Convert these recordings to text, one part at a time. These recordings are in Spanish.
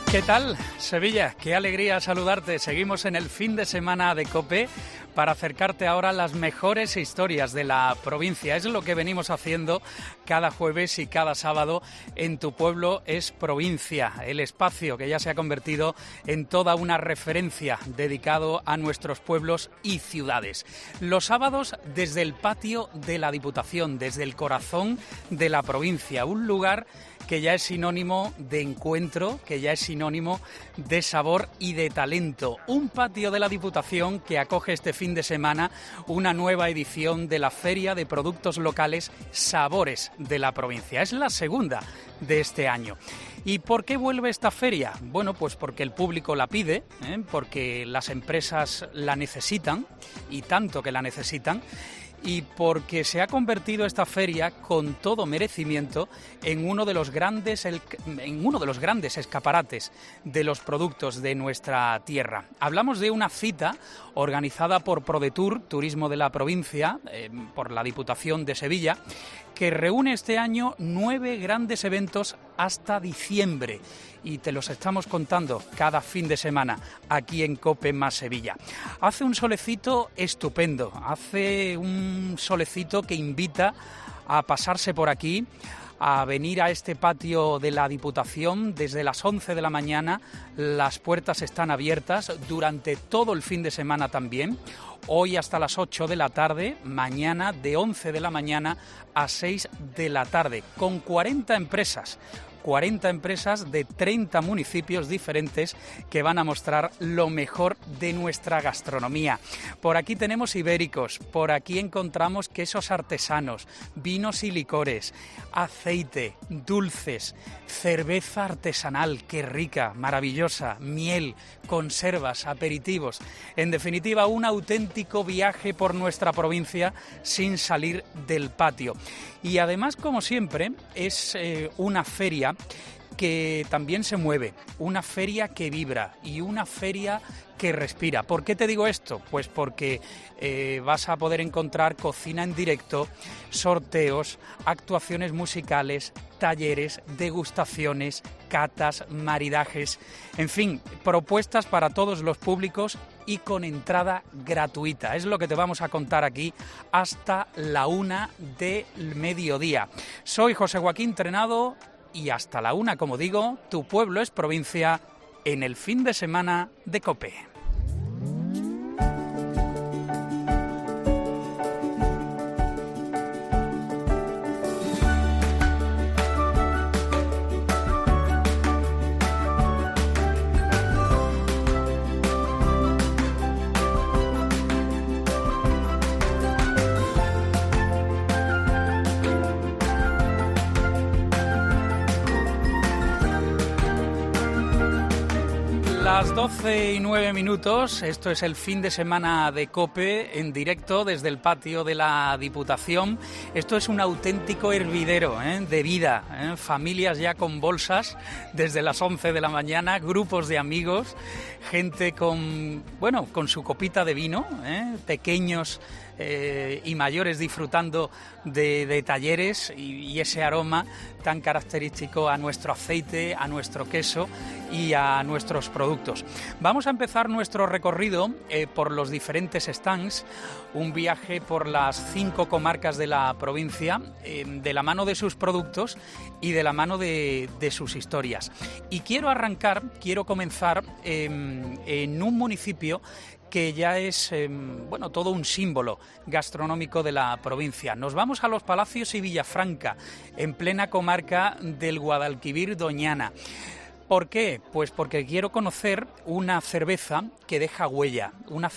¿Qué tal, Sevilla? Qué alegría saludarte. Seguimos en el fin de semana de COPE para acercarte ahora a las mejores historias de la provincia. Es lo que venimos haciendo cada jueves y cada sábado en Tu Pueblo es Provincia, el espacio que ya se ha convertido en toda una referencia dedicado a nuestros pueblos y ciudades. Los sábados desde el patio de la Diputación, desde el corazón de la provincia, un lugar que ya es sinónimo de encuentro, que ya es sinónimo de sabor y de talento. Un patio de la Diputación que acoge este fin de semana una nueva edición de la Feria de Productos Locales Sabores de la Provincia. Es la segunda de este año. ¿Y por qué vuelve esta feria? Bueno, pues porque el público la pide, porque las empresas la necesitan, y tanto que la necesitan, y porque se ha convertido esta feria con todo merecimiento en uno de los grandes escaparates de los productos de nuestra tierra. Hablamos de una cita organizada por ProDetour, Turismo de la Provincia, por la Diputación de Sevilla, que reúne este año 9 grandes eventos hasta diciembre. Y te los estamos contando cada fin de semana aquí en COPE más Sevilla. Hace un solecito estupendo, hace un solecito que invita a pasarse por aquí, a venir a este patio de la Diputación desde las 11 de la mañana. Las puertas están abiertas durante todo el fin de semana también. Hoy hasta las 8 de la tarde, mañana de 11 de la mañana a 6 de la tarde, con 40 empresas de 30 municipios diferentes que van a mostrar lo mejor de nuestra gastronomía. Por aquí tenemos ibéricos, por aquí encontramos quesos artesanos, vinos y licores, aceite, dulces, cerveza artesanal, qué rica, maravillosa, miel, conservas, aperitivos. En definitiva, un auténtico viaje por nuestra provincia sin salir del patio. Y además, como siempre, es una feria que también se mueve, una feria que vibra y una feria que respira. ¿Por qué te digo esto? Pues porque vas a poder encontrar cocina en directo, sorteos, actuaciones musicales, talleres, degustaciones, catas, maridajes, en fin, propuestas para todos los públicos y con entrada gratuita. Es lo que te vamos a contar aquí hasta la 1 del mediodía. Soy José Joaquín Trenado y hasta la 1, como digo, Tu Pueblo es Provincia en el fin de semana de COPE. Las 12:09, esto es el fin de semana de COPE en directo desde el patio de la Diputación. Esto es un auténtico hervidero de vida, familias ya con bolsas desde las 11 de la mañana, grupos de amigos, gente con su copita de vino, pequeños y mayores disfrutando de talleres y ese aroma tan característico a nuestro aceite, a nuestro queso y a nuestros productos. Vamos a empezar nuestro recorrido por los diferentes stands, un viaje por las 5 comarcas de la provincia, de la mano de sus productos y de la mano de sus historias. Y quiero comenzar en un municipio que ya es todo un símbolo gastronómico de la provincia. Nos vamos a Los Palacios y Villafranca, en plena comarca del Guadalquivir Doñana. ¿Por qué? Pues porque quiero conocer una cerveza que deja huella,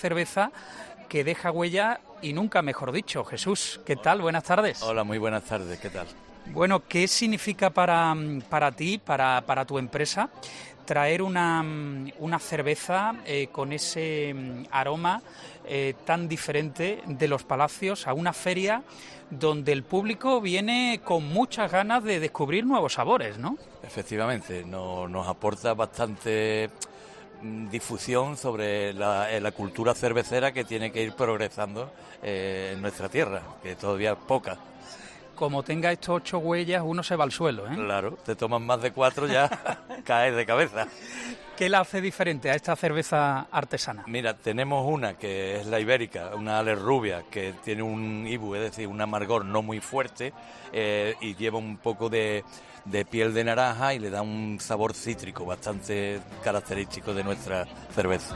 y nunca mejor dicho. Jesús, ¿qué tal? Buenas tardes. Hola, muy buenas tardes, ¿qué tal? Bueno, ¿qué significa para ti, para tu empresa, traer una cerveza con ese aroma tan diferente de Los Palacios a una feria donde el público viene con muchas ganas de descubrir nuevos sabores, ¿no? Efectivamente, nos aporta bastante difusión sobre la cultura cervecera que tiene que ir progresando en nuestra tierra, que todavía es poca. como tenga estos 8 huellas, uno se va al suelo, ¿eh? Claro, te tomas más de 4 ya caes de cabeza. ¿Qué la hace diferente a esta cerveza artesana? Mira, tenemos una que es la ibérica, una Ale rubia, que tiene un IBU, es decir, un amargor no muy fuerte, y lleva un poco de piel de naranja y le da un sabor cítrico bastante característico de nuestra cerveza.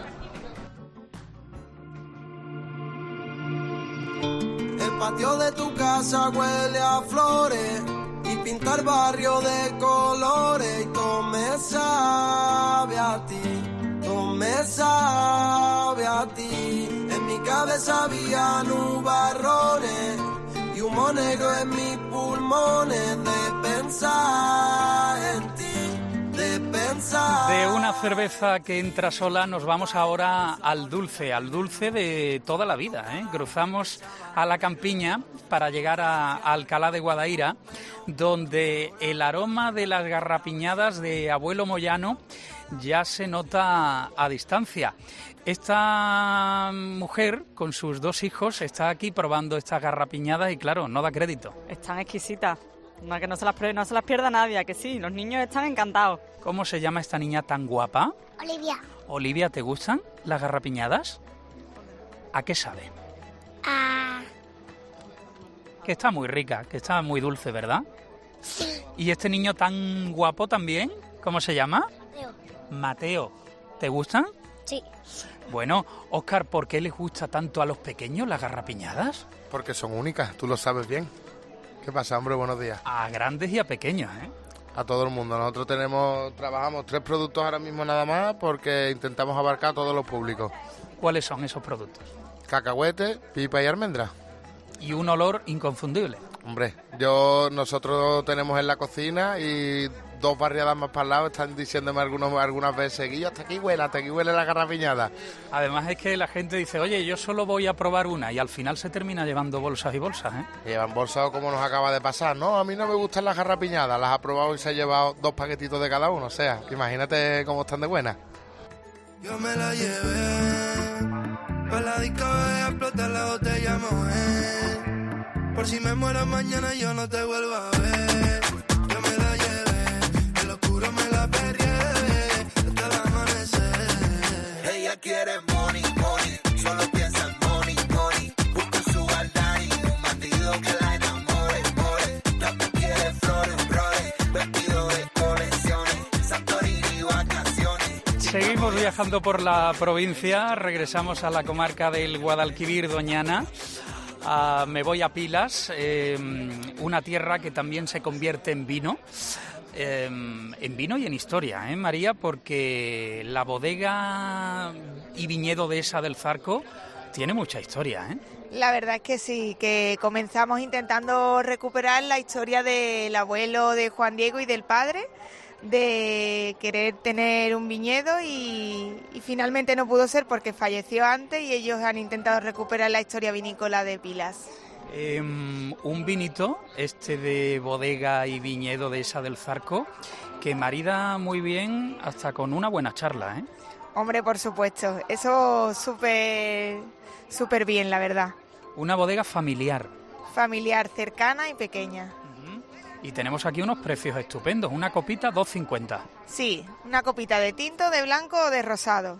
El patio de tu casa huele a flores y pinta el barrio de colores y todo me sabe a ti, todo me sabe a ti. En mi cabeza había nubarrones y humo negro en mis pulmones de pensar en ti, de pensar. De una cerveza que entra sola nos vamos ahora al dulce de toda la vida, ¿eh? Cruzamos a la campiña para llegar a Alcalá de Guadaira, donde el aroma de las garrapiñadas de Abuelo Moyano ya se nota a distancia. Esta mujer, con sus 2 hijos, está aquí probando estas garrapiñadas y, claro, no da crédito. Están exquisitas. No, que no se las pierda nadie, ¿a que sí? Los niños están encantados. ¿Cómo se llama esta niña tan guapa? Olivia. Olivia, ¿te gustan las garrapiñadas? ¿A qué sabe? Que está muy rica, que está muy dulce, ¿verdad? Sí. ¿Y este niño tan guapo también? ¿Cómo se llama? Mateo. Mateo. ¿Te gustan? Sí. Bueno, Óscar, ¿por qué les gusta tanto a los pequeños las garrapiñadas? Porque son únicas, tú lo sabes bien. ¿Qué pasa, hombre? Buenos días. A grandes y a pequeños, ¿eh? A todo el mundo. Nosotros trabajamos 3 productos ahora mismo nada más porque intentamos abarcar a todos los públicos. ¿Cuáles son esos productos? Cacahuete, pipa y almendra. Y un olor inconfundible. Hombre, nosotros tenemos en la cocina y 2 barriadas más para el lado están diciéndome algunas veces, Guillo, hasta aquí huele la garrapiñada. Además es que la gente dice, oye, yo solo voy a probar una, y al final se termina llevando bolsas y bolsas, ¿eh? Llevan bolsas como nos acaba de pasar. No, a mí no me gustan las garrapiñadas, las ha probado y se ha llevado 2 paquetitos de cada uno, o sea, imagínate cómo están de buenas. Yo me la llevé pa' la disco a explotar la botella, mujer. Por si me muero mañana yo no te vuelvo a ver. Yo me la llevé, el oscuro me la perreé hasta el amanecer. Ella quiere money, money, solo piensa en money, money. Busca su daddy, un bandido que la enamore, more. No te quiere flores, flores, vestido de colecciones, Santorini vacaciones. Seguimos viajando por la provincia, regresamos a la comarca del Guadalquivir, Doñana. Me voy a Pilas, una tierra que también se convierte en vino y en historia, María, porque la bodega y viñedo Dehesa del Zarco tiene mucha historia, ¿eh? La verdad es que sí, que comenzamos intentando recuperar la historia del abuelo de Juan Diego y del padre, de querer tener un viñedo y finalmente no pudo ser porque falleció antes y ellos han intentado recuperar la historia vinícola de Pilas. Un vinito, de bodega y viñedo Dehesa del Zarco, que marida muy bien hasta con una buena charla, ¿eh? Hombre, por supuesto, eso súper bien, la verdad. Una bodega familiar. Familiar, cercana y pequeña. Y tenemos aquí unos precios estupendos, una copita 2,50. Sí, una copita de tinto, de blanco o de rosado.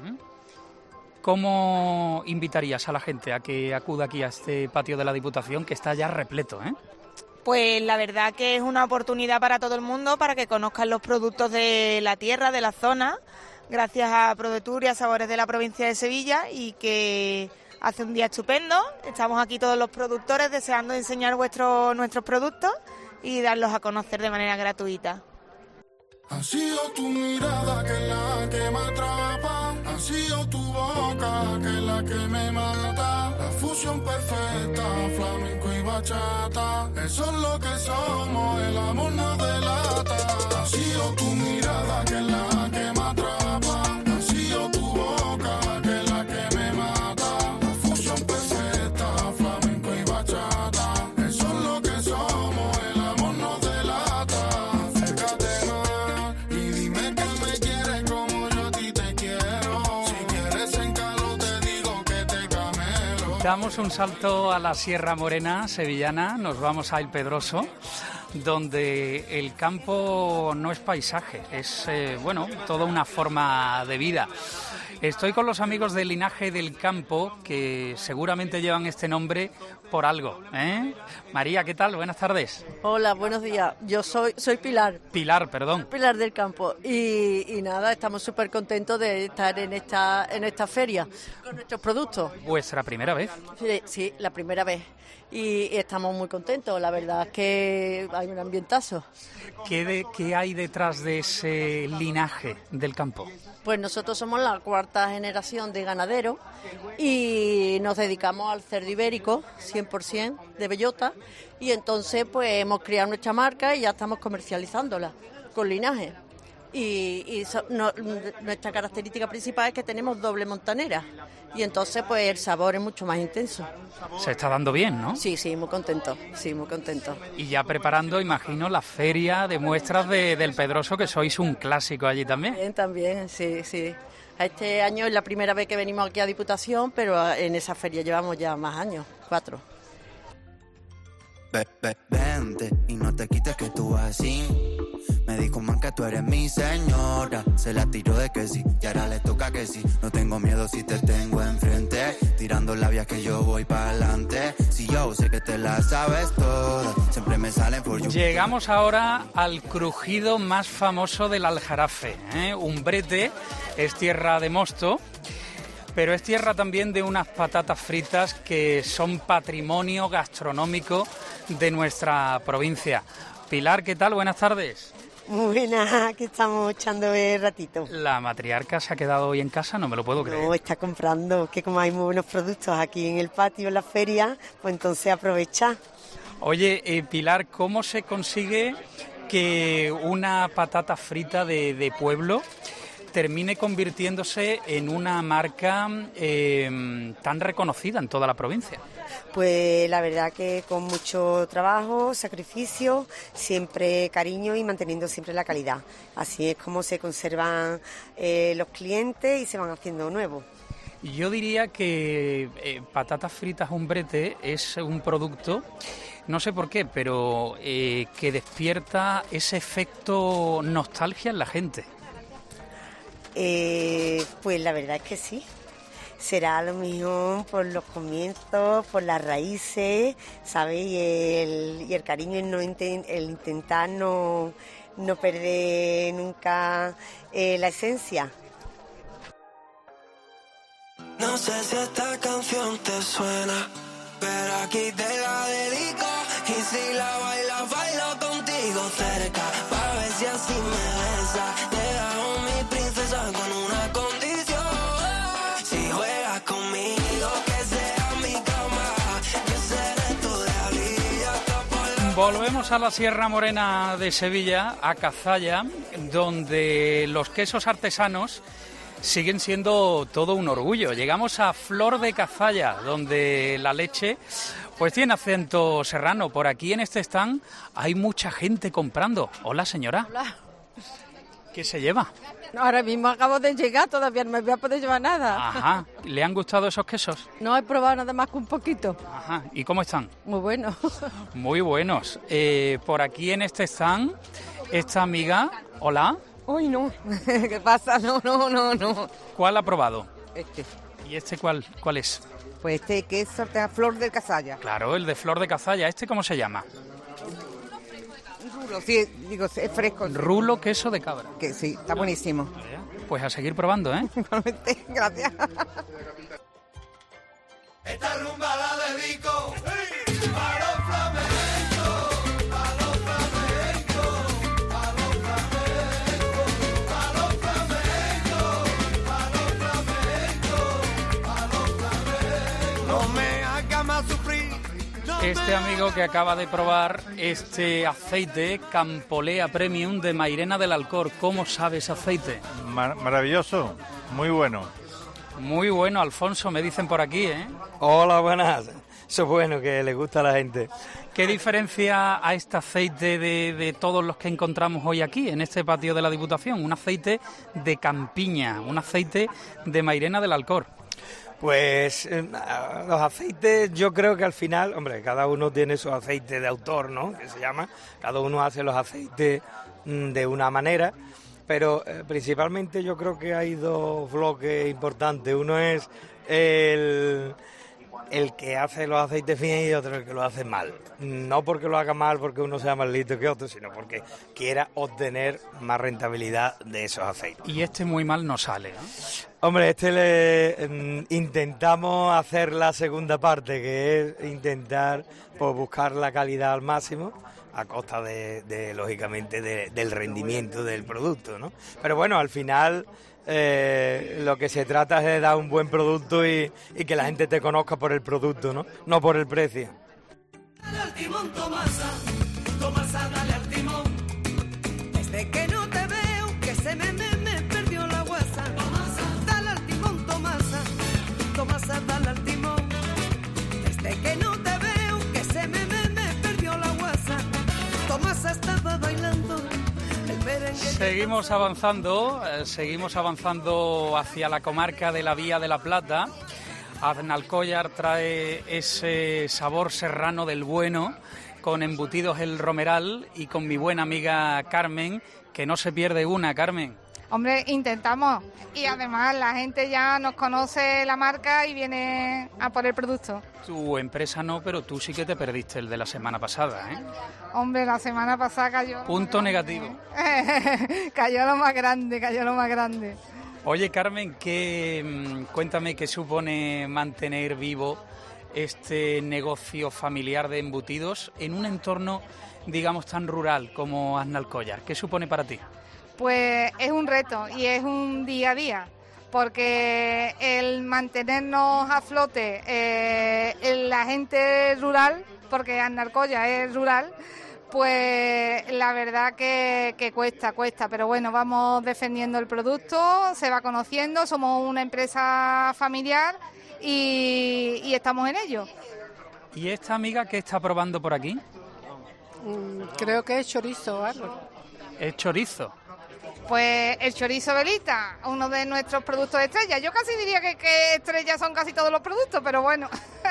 ¿Cómo invitarías a la gente a que acuda aquí a este patio de la Diputación que está ya repleto, eh? Pues la verdad que es una oportunidad para todo el mundo, para que conozcan los productos de la tierra, de la zona, gracias a ProDetour y a Sabores de la provincia de Sevilla, y que hace un día estupendo. Estamos aquí todos los productores deseando enseñar nuestros productos y darlos a conocer de manera gratuita. Ha sido tu mirada que es la que me atrapa, ha sido tu boca que es la que me mata, la fusión perfecta, flamenco y bachata, eso es lo que somos, el amor nos delata. Ha sido tu mirada que es la que me atrapa, ha sido tu boca que es la que me mata, la fusión perfecta, flamenco y bachata, eso es lo que somos, el amor nos delata. Acércate más y dime que me quieres como yo a ti te quiero. Si quieres en calor te digo que te camelo. Damos un salto a la Sierra Morena sevillana, nos vamos a El Pedroso, donde el campo no es paisaje, es, toda una forma de vida. Estoy con los amigos del Linaje del Campo, que seguramente llevan este nombre por algo, ¿eh? María, ¿qué tal? Buenas tardes. Hola, buenos días. Yo soy Pilar. Pilar, perdón. Pilar del Campo. Y nada, estamos súper contentos de estar en esta feria con nuestros productos. ¿Vuestra primera vez? Sí, la primera vez. Y estamos muy contentos, la verdad es que hay un ambientazo. ¿Qué hay detrás de ese Linaje del Campo? Pues nosotros somos la cuarta generación de ganaderos y nos dedicamos al cerdo ibérico, 100% de bellota, y entonces pues hemos creado nuestra marca y ya estamos comercializándola con Linaje. Nuestra característica principal es que tenemos doble montanera y entonces pues el sabor es mucho más intenso. Se está dando bien, ¿no? Sí, muy contento, muy contento. Y ya preparando, imagino, la feria de muestras del Pedroso, que sois un clásico allí también. También, sí. Este año es la primera vez que venimos aquí a Diputación, pero en esa feria llevamos ya más años, 4. Vente y no te quites que tú vas así. Me dijo man que tú eres mi señora. Se la tiró de que sí y ahora le toca que sí. No tengo miedo si te tengo enfrente, tirando labias que yo voy para adelante. Si yo sé que te la sabes toda, siempre me salen por you. Llegamos ahora al crujido más famoso del Aljarafe, ¿eh? Umbrete es tierra de mosto, pero es tierra también de unas patatas fritas que son patrimonio gastronómico de nuestra provincia. Pilar, ¿qué tal? Buenas tardes. Muy buenas, aquí estamos echando el ratito. La matriarca se ha quedado hoy en casa, no me lo puedo creer. No, está comprando, que como hay muy buenos productos aquí en el patio, en la feria, pues entonces aprovecha. Oye, Pilar, ¿cómo se consigue que una patata frita de pueblo termine convirtiéndose en una marca tan reconocida en toda la provincia? Pues la verdad que con mucho trabajo, sacrificio, siempre cariño y manteniendo siempre la calidad. Así es como se conservan los clientes y se van haciendo nuevos. Yo diría que patatas fritas Umbrete es un producto, no sé por qué, pero que despierta ese efecto nostalgia en la gente. Pues la verdad es que sí. Será a lo mejor por los comienzos, por las raíces, ¿sabes? Y el cariño, el intentar no perder nunca la esencia. No sé si esta canción te suena, pero aquí te la dedico. Y si la bailas, bailo contigo cerca, pa' ver si así me besas. Te hago mi princesa con una condición. Si juegas conmigo, que sea mi cama, que seré tu realidad. Volvemos a la Sierra Morena de Sevilla, a Cazalla, donde los quesos artesanos siguen siendo todo un orgullo. Llegamos a Flor de Cazalla, donde la leche pues tiene acento serrano. Por aquí en este stand hay mucha gente comprando. Hola, señora. Hola. ¿Qué se lleva? Ahora mismo acabo de llegar, todavía no me voy a poder llevar nada. Ajá. ¿Le han gustado esos quesos? No he probado nada más que un poquito. Ajá. ¿Y cómo están? Muy buenos. Muy buenos. Por aquí en este stand, esta amiga... Hola. Uy, no. ¿Qué pasa? No. ¿Cuál ha probado? Este. ¿Y este cuál es? Pues este queso de Flor de Cazalla. Claro, el de Flor de Cazalla. ¿Este cómo se llama? Rulo, sí, digo, es fresco. Rulo queso de cabra. Que sí, está buenísimo. Pues a seguir probando, ¿eh? Igualmente, gracias. Esta rumba la dedico para los flamencos, para los flamencos, para los flamencos, para los flamencos, para los flamencos, para los flamencos. No me hagas más sufrir. Este amigo que acaba de probar este aceite Campolea Premium de Mairena del Alcor, ¿cómo sabe ese aceite? Maravilloso, muy bueno. Muy bueno, Alfonso, me dicen por aquí, ¿eh? Hola, buenas. Eso es bueno, que le gusta a la gente. ¿Qué diferencia a este aceite de todos los que encontramos hoy aquí, en este patio de la Diputación? Un aceite de campiña, un aceite de Mairena del Alcor. Pues los aceites, yo creo que al final, hombre, cada uno tiene su aceite de autor, ¿no?, que se llama, cada uno hace los aceites de una manera, pero principalmente yo creo que hay dos bloques importantes. Uno es el que hace los aceites finos y otro el que lo hace mal. No porque lo haga mal porque uno sea más listo que otro, sino porque quiera obtener más rentabilidad de esos aceites. Y este muy mal no sale, ¿no? Hombre, intentamos hacer la segunda parte, que es intentar pues, buscar la calidad al máximo a costa lógicamente, del rendimiento del producto, ¿no? Pero bueno, al final lo que se trata es de dar un buen producto y que la gente te conozca por el producto, ¿no? No por el precio. Dale al timón, Tomasa, Tomasa, dale al timón. Desde que no te veo, que se me perdió la guasa. Tomasa, dale al timón, Tomasa, Tomasa, dale al timón. Desde que no te veo, que se me perdió la guasa. Tomasa estaba bailando. Seguimos avanzando hacia la comarca de la Vía de la Plata. Aznalcóllar trae ese sabor serrano del bueno, con embutidos El Romeral y con mi buena amiga Carmen, que no se pierde una, Carmen. Hombre, intentamos, y además la gente ya nos conoce la marca y viene a por el producto. Tu empresa no, pero tú sí que te perdiste el de la semana pasada, ¿eh? Hombre, la semana pasada cayó... Punto negativo. Cayó lo más grande. Oye, Carmen, cuéntame qué supone mantener vivo este negocio familiar de embutidos en un entorno, digamos, tan rural como Aznalcóllar. ¿Qué supone para ti? Pues es un reto y es un día a día, porque el mantenernos a flote la gente rural, porque Aznalcóllar es rural, pues la verdad que cuesta, pero bueno, vamos defendiendo el producto, se va conociendo, somos una empresa familiar y estamos en ello. ¿Y esta amiga qué está probando por aquí? Creo que es chorizo, algo. ¿Es chorizo? Pues el chorizo velita, uno de nuestros productos estrella. Yo casi diría que estrella son casi todos los productos, pero bueno.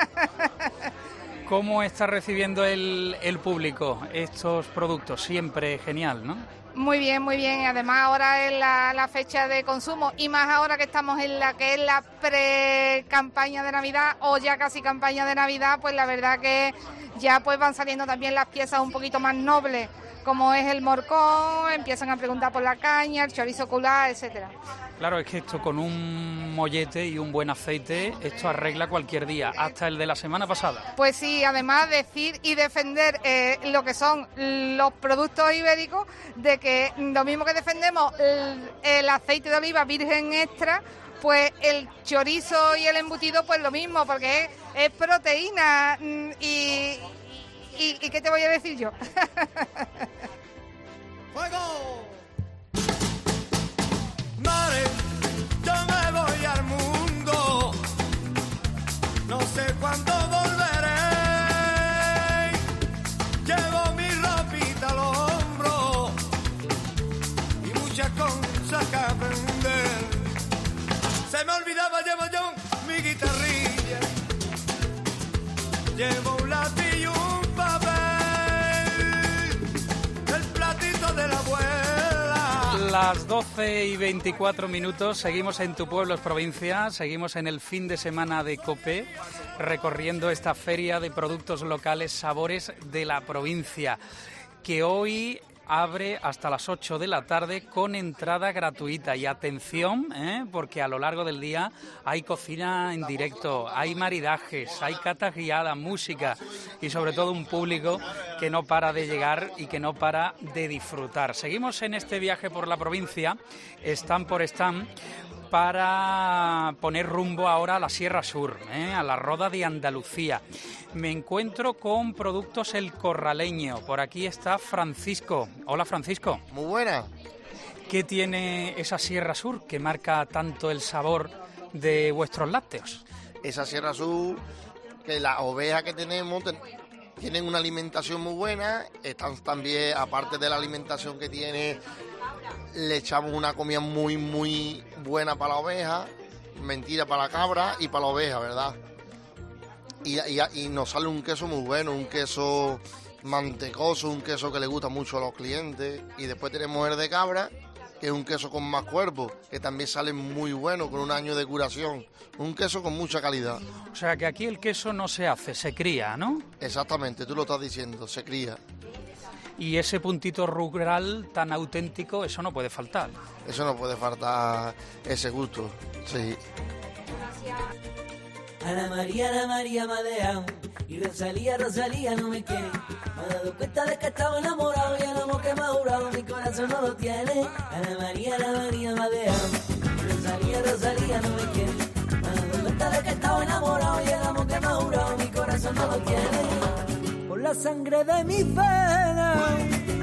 ¿Cómo está recibiendo el público estos productos? Siempre genial, ¿no? Muy bien, muy bien. Además ahora es la fecha de consumo y más ahora que estamos en la que es la pre-campaña de Navidad o ya casi campaña de Navidad, pues la verdad que ya pues van saliendo también las piezas un poquito más nobles, como es el morcón, empiezan a preguntar por la caña, el chorizo ocular, etcétera. Claro, es que esto con un mollete y un buen aceite, esto arregla cualquier día, hasta el de la semana pasada. Pues sí, además decir y defender lo que son los productos ibéricos, de que lo mismo que defendemos el aceite de oliva virgen extra, pues el chorizo y el embutido pues lo mismo, porque es proteína y ¿qué te voy a decir yo? ¡Fuego! Mare, yo me voy al mundo, no sé cuándo volveré. Llevo mi ropita al hombro y muchas cosas que aprender. Se me olvidaba, llevo yo mi guitarrilla, llevo un lápiz y un de la abuela. Las 12:24, seguimos en Tu Pueblo es Provincia, seguimos en el fin de semana de COPE, recorriendo esta feria de productos locales, sabores de la provincia, que hoy abre hasta las 8 de la tarde con entrada gratuita. Y atención, porque a lo largo del día hay cocina en directo, hay maridajes, hay catas guiadas, música y sobre todo un público que no para de llegar y que no para de disfrutar. Seguimos en este viaje por la provincia, stand por stand, para poner rumbo ahora a la Sierra Sur, a la Roda de Andalucía. Me encuentro con Productos El Corraleño. Por aquí está Francisco. Hola, Francisco. Muy buena. ¿Qué tiene esa Sierra Sur que marca tanto el sabor de vuestros lácteos? Esa Sierra Sur, que las ovejas que tenemos tienen una alimentación muy buena, están también, aparte de la alimentación que tiene, le echamos una comida muy, muy buena para la oveja mentira para la cabra y para la oveja, ¿verdad? Y nos sale un queso muy bueno, un queso mantecoso, un queso que le gusta mucho a los clientes. Y después tenemos el de cabra, que es un queso con más cuerpo, que también sale muy bueno, con un año de curación. Un queso con mucha calidad. O sea que aquí el queso no se hace, se cría, ¿no? Exactamente, tú lo estás diciendo, se cría. Y ese puntito rural tan auténtico, eso no puede faltar. Eso no puede faltar, ese gusto, sí. Ana María me ha dejado y Rosalía no me quiere. Me he dado cuenta de que estaba enamorado y el amor que me ha jurado mi corazón no lo tiene. Ana María me ha dejado y Rosalía no me quiere. Me he dado cuenta de que estaba enamorado y el amor que me ha jurado mi corazón no lo tiene. Por la sangre de mi vena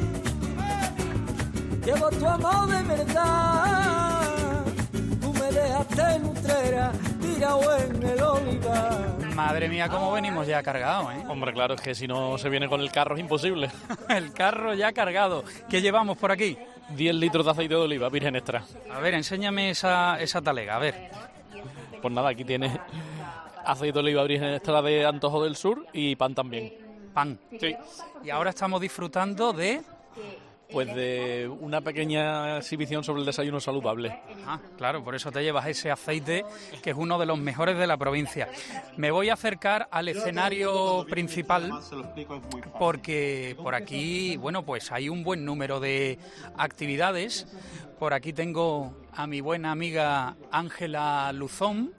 llevo tu amor de verdad. Tú me dejaste en Utrera, tirado en el olivar. Madre mía, cómo venimos ya cargados, ¿eh? Hombre, claro, es que si no se viene con el carro es imposible. El carro ya cargado. ¿Qué llevamos por aquí? 10 litros de aceite de oliva virgen extra. A ver, enséñame esa talega, a ver. Pues nada, aquí tienes aceite de oliva virgen extra de Antojo del Sur y pan también. Pan. Sí. Y ahora estamos disfrutando de... Pues de una pequeña exhibición sobre el desayuno saludable. Ah, claro, por eso te llevas ese aceite, que es uno de los mejores de la provincia. Me voy a acercar al escenario principal, porque por aquí, bueno, pues hay un buen número de actividades. Por aquí tengo a mi buena amiga Ángela Luzón,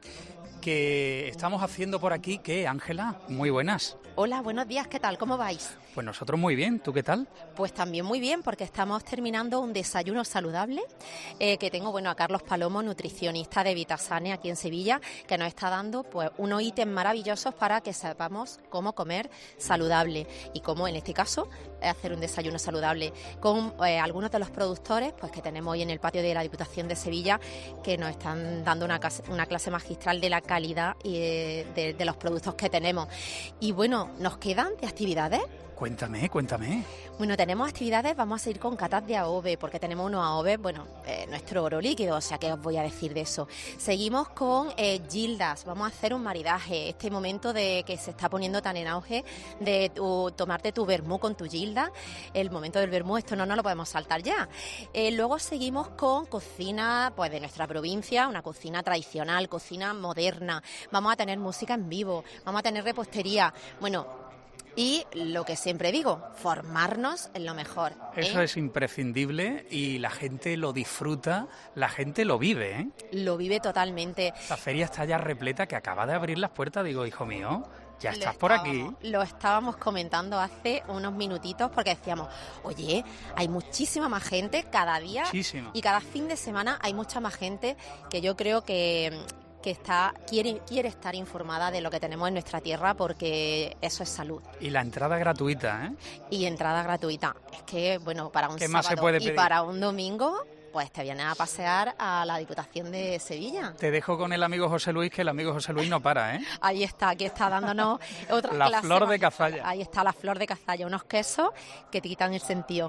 que estamos haciendo por aquí. ¿Qué, Ángela? Muy buenas. Hola, buenos días, ¿qué tal? ¿Cómo vais? Pues nosotros muy bien, ¿tú qué tal? Pues también muy bien, porque estamos terminando un desayuno saludable que tengo, bueno, a Carlos Palomo, nutricionista de Vitasane aquí en Sevilla, que nos está dando pues unos ítems maravillosos para que sepamos cómo comer saludable y cómo, en este caso, hacer un desayuno saludable con algunos de los productores pues que tenemos hoy en el patio de la Diputación de Sevilla, que nos están dando una clase magistral de la calidad y de los productos que tenemos. Y bueno, ¿nos quedan de actividades? Cuéntame. Bueno, tenemos actividades, vamos a seguir con catas de AOVE, porque tenemos unos AOVE, bueno, nuestro oro líquido, o sea que os voy a decir de eso. Seguimos con gildas, vamos a hacer un maridaje, este momento de que se está poniendo tan en auge de tomarte tu vermú con tu gilda, el momento del vermú, esto no lo podemos saltar ya. Luego seguimos con cocina pues de nuestra provincia, una cocina tradicional, cocina moderna, vamos a tener música en vivo, vamos a tener repostería, bueno... Y lo que siempre digo, formarnos en lo mejor. Eso es imprescindible y la gente lo disfruta, la gente lo vive, ¿eh? Lo vive totalmente. La feria está ya repleta, que acaba de abrir las puertas, digo, hijo mío, ya estás por aquí. Lo estábamos comentando hace unos minutitos porque decíamos, oye, hay muchísima más gente cada día. Muchísima. Y cada fin de semana hay mucha más gente que yo creo que quiere estar informada de lo que tenemos en nuestra tierra, porque eso es salud. Y la entrada gratuita, ¿eh? Y entrada gratuita. Es que, bueno, para un ¿Qué más se sábado puede y pedir? para un domingo, pues te vienes a pasear a la Diputación de Sevilla. Te dejo con el amigo José Luis, que el amigo José Luis no para, ¿eh? Ahí está, aquí está dándonos otra La clase. flor de cazalla. Ahí está la flor de cazalla, unos quesos que te quitan el sentido.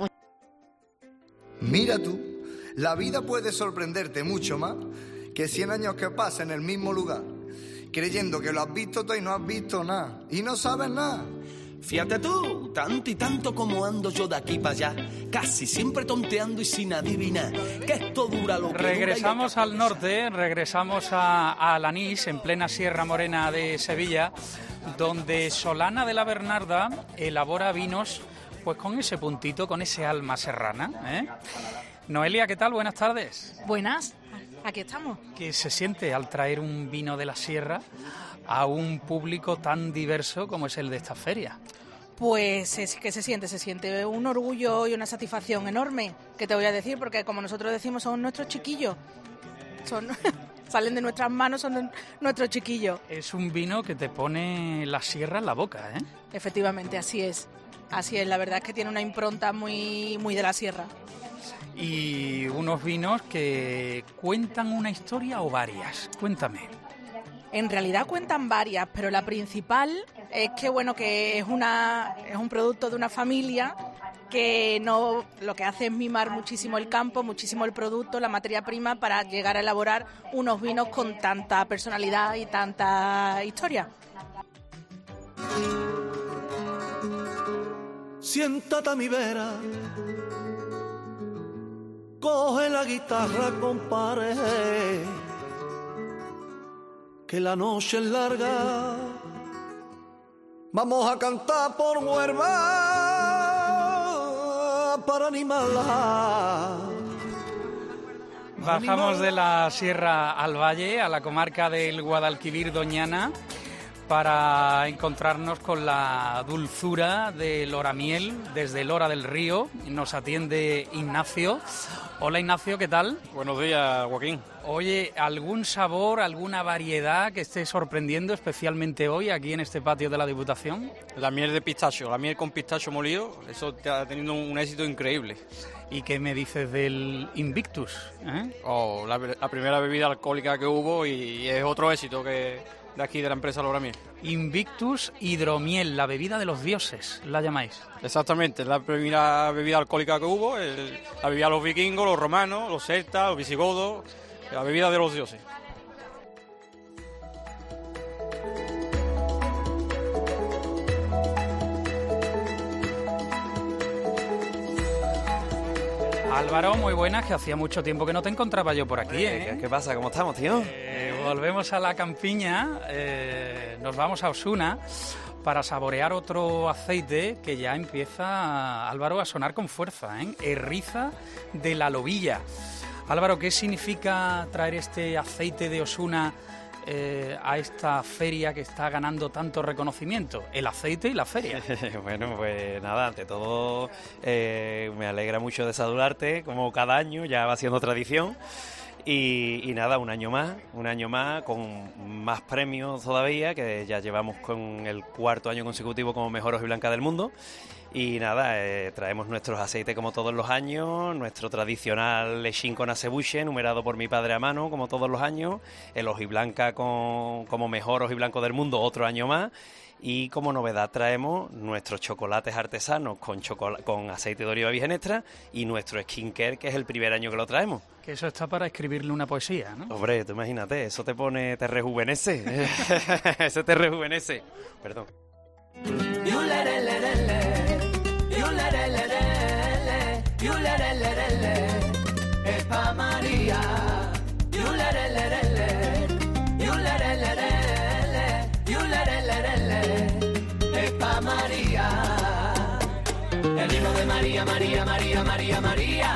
Mira tú, la vida puede sorprenderte mucho más que 100 años que pasan en el mismo lugar, creyendo que lo has visto todo y no has visto nada, y no sabes nada. Fíjate tú, tanto y tanto como ando yo de aquí para allá, casi siempre tonteando y sin adivinar, que esto dura lo que Regresamos al norte, regresamos a Alanís, en plena Sierra Morena de Sevilla, donde Solana de la Bernarda elabora vinos pues con ese puntito, con ese alma serrana, ¿eh? Noelia, ¿qué tal? Buenas tardes. Buenas, aquí estamos. ¿Qué se siente al traer un vino de la sierra a un público tan diverso como es el de esta feria? Pues que se siente un orgullo y una satisfacción enorme, que te voy a decir, porque como nosotros decimos, son nuestros chiquillos. Salen de nuestras manos, son nuestros chiquillos. Es un vino que te pone la sierra en la boca, ¿eh? Efectivamente, así es. Así es, la verdad es que tiene una impronta muy, muy de la sierra. Y unos vinos que cuentan una historia o varias. Cuéntame. En realidad cuentan varias, pero la principal es que, bueno, que es un producto de una familia que no, lo que hace es mimar muchísimo el campo, muchísimo el producto, la materia prima, para llegar a elaborar unos vinos con tanta personalidad y tanta historia. Siéntate a mi vera, coge la guitarra, compadre, que la noche es larga. Vamos a cantar por Huelva para animarla. Bajamos de la sierra al valle, a la comarca del Guadalquivir Doñana, para encontrarnos con la dulzura del oramiel desde Lora del Río. Nos atiende Ignacio. Hola Ignacio, ¿qué tal? Buenos días, Joaquín. Oye, ¿algún sabor, alguna variedad que esté sorprendiendo especialmente hoy aquí en este patio de la Diputación? La miel de pistacho, la miel con pistacho molido, eso está teniendo un éxito increíble. ¿Y qué me dices del Invictus? Oh, la primera bebida alcohólica que hubo y es otro éxito de aquí de la empresa Lora Miel. Invictus Hidromiel, la bebida de los dioses, la llamáis. Exactamente, es la primera bebida alcohólica que hubo, la bebida de los vikingos, los romanos, los celtas, los visigodos, la bebida de los dioses. Álvaro, muy buenas, que hacía mucho tiempo que no te encontraba yo por aquí, ¿eh? ¿Qué pasa? ¿Cómo estamos, tío? Volvemos a la campiña, nos vamos a Osuna para saborear otro aceite que ya empieza, Álvaro, a sonar con fuerza, ¿eh? Herriza de la Lobilla. Álvaro, ¿qué significa traer este aceite de Osuna a esta feria que está ganando tanto reconocimiento? El aceite y la feria. Bueno, pues nada, ante todo me alegra mucho de saludarte, como cada año, ya va siendo tradición. Y nada, un año más, con más premios todavía, que ya llevamos con el 4º año consecutivo como mejor hojiblanca del mundo. Y nada, traemos nuestros aceites como todos los años, nuestro tradicional lechín con acebuche, numerado por mi padre a mano, como todos los años, el hojiblanca como mejor hojiblanco del mundo, otro año más. Y como novedad traemos nuestros chocolates artesanos con aceite de oliva virgen extra y nuestro skincare, que es el primer año que lo traemos. Que eso está para escribirle una poesía, ¿no? Hombre, tú imagínate, eso te rejuvenece. Eso te rejuvenece. Perdón. Es pa' María. Es pa' María. El ritmo de María, María, María, María, María.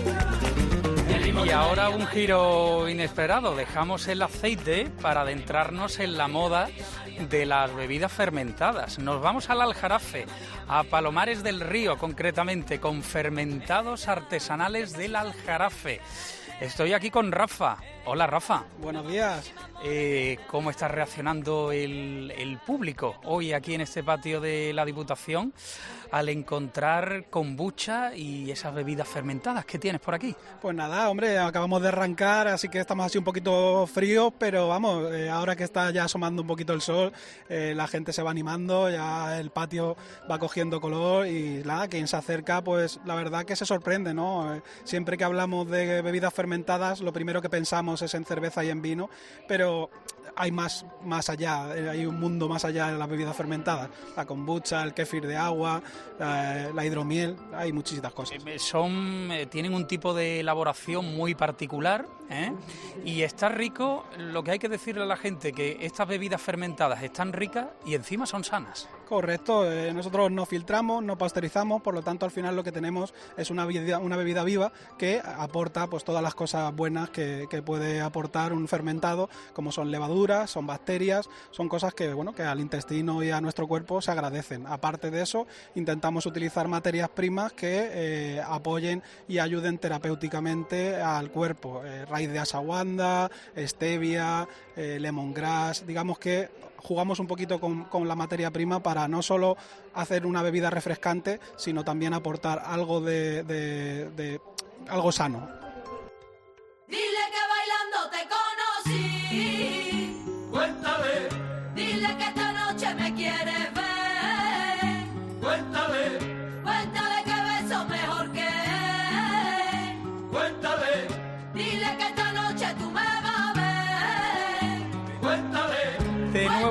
Y ahora un giro inesperado. Dejamos el aceite para adentrarnos en la moda de las bebidas fermentadas. Nos vamos al Aljarafe, a Palomares del Río concretamente, con fermentados artesanales del Aljarafe. Estoy aquí con Rafa. Hola, Rafa. Buenos días. ¿Cómo está reaccionando el público hoy aquí en este patio de la Diputación al encontrar kombucha y esas bebidas fermentadas? ¿Qué tienes por aquí? Pues nada, hombre, acabamos de arrancar, así que estamos así un poquito fríos, pero vamos, ahora que está ya asomando un poquito el sol, la gente se va animando, ya el patio va cogiendo color y nada, quien se acerca, pues la verdad que se sorprende, ¿no? Siempre que hablamos de bebidas fermentadas, lo primero que pensamos es en cerveza y en vino, pero hay más allá, hay un mundo más allá de las bebidas fermentadas. La kombucha, el kéfir de agua, la hidromiel, hay muchísimas cosas. Tienen un tipo de elaboración muy particular, ¿eh? Y está rico. Lo que hay que decirle a la gente, que estas bebidas fermentadas están ricas y encima son sanas. Correcto, nosotros no filtramos, no pasteurizamos, por lo tanto al final lo que tenemos es una bebida viva que aporta pues todas las cosas buenas que puede aportar un fermentado, como son levaduras, son bacterias, son cosas que al intestino y a nuestro cuerpo se agradecen. Aparte de eso, intentamos utilizar materias primas que apoyen y ayuden terapéuticamente al cuerpo, raíz de ashwagandha, stevia, lemongrass, digamos que jugamos un poquito con la materia prima para no solo hacer una bebida refrescante, sino también aportar algo de algo sano. Dile que bailando te conocí. Cuéntale. Dile que esta noche me quieres ver. Cuéntale. Cuéntale que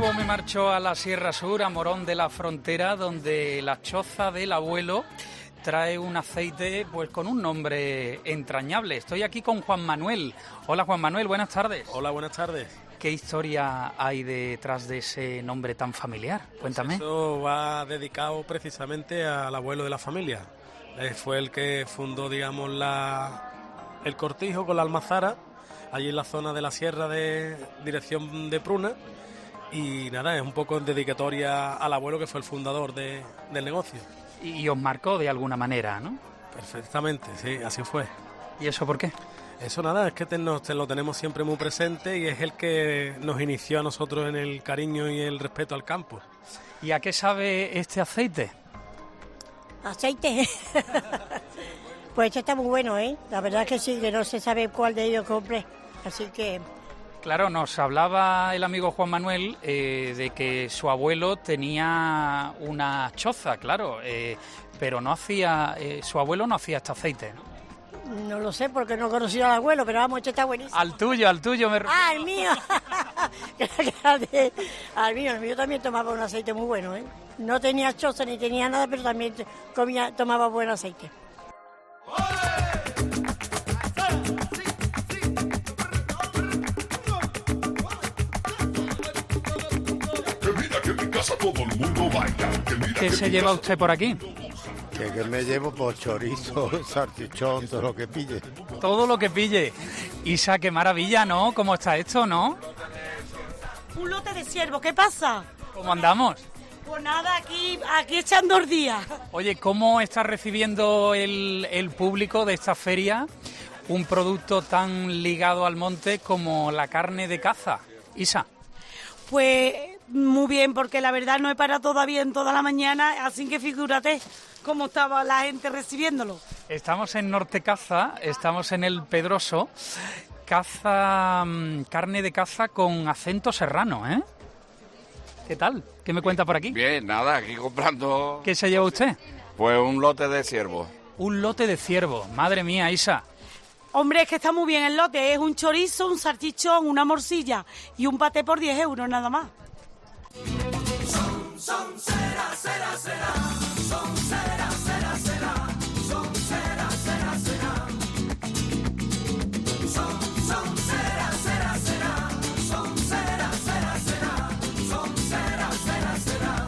luego me marcho a la Sierra Sur, a Morón de la Frontera, donde la choza del abuelo trae un aceite pues con un nombre entrañable. Estoy aquí con Juan Manuel. Hola Juan Manuel, buenas tardes. Hola, buenas tardes. ¿Qué historia hay detrás de ese nombre tan familiar? Cuéntame. Pues eso va dedicado precisamente al abuelo de la familia. Fue el que fundó, digamos, el cortijo con la almazara, allí en la zona de la sierra de dirección de Pruna. Y nada, es un poco en dedicatoria al abuelo que fue el fundador del negocio. Y os marcó de alguna manera, ¿no? Perfectamente, sí, así fue. ¿Y eso por qué? Eso nada, es que lo tenemos siempre muy presente y es el que nos inició a nosotros en el cariño y el respeto al campo. ¿Y a qué sabe este aceite? ¿Aceite? Pues este está muy bueno, ¿eh? La verdad es que sí, que no se sabe cuál de ellos compré, así que... Claro, nos hablaba el amigo Juan Manuel de que su abuelo tenía una choza, claro, pero no hacía, su abuelo no hacía este aceite, ¿no? No lo sé porque no conocía al abuelo, pero vamos, este está buenísimo. Al tuyo me refiero. ¡Ah, el mío! El mío también tomaba un aceite muy bueno, ¿eh? No tenía choza ni tenía nada, pero también tomaba buen aceite. Todo el mundo baila. ¿Qué se lleva usted por aquí? Que me llevo por chorizo, salchichón, todo lo que pille. Todo lo que pille. Isa, qué maravilla, ¿no? ¿Cómo está esto, no? Un lote de ciervo, ¿qué pasa? ¿Cómo andamos? Pues nada, aquí echando el día. Oye, ¿cómo está recibiendo el público de esta feria un producto tan ligado al monte como la carne de caza? Isa. Pues muy bien, porque la verdad no he parado todavía en toda la mañana, así que figúrate cómo estaba la gente recibiéndolo. Estamos en Norte Caza, estamos en el Pedroso, carne de caza con acento serrano, ¿eh? ¿Qué tal? ¿Qué me cuenta por aquí? Bien, nada, aquí comprando... ¿Qué se lleva usted? Pues un lote de ciervo. Un lote de ciervo, madre mía, Isa. Hombre, es que está muy bien el lote, es un chorizo, un salchichón, una morcilla y un paté por 10 euros nada más. Son, será, será, será. Son, será, será, será. Son, será, será, será. Son, será, será, será. Son, será, será, será. Son, será, será, será.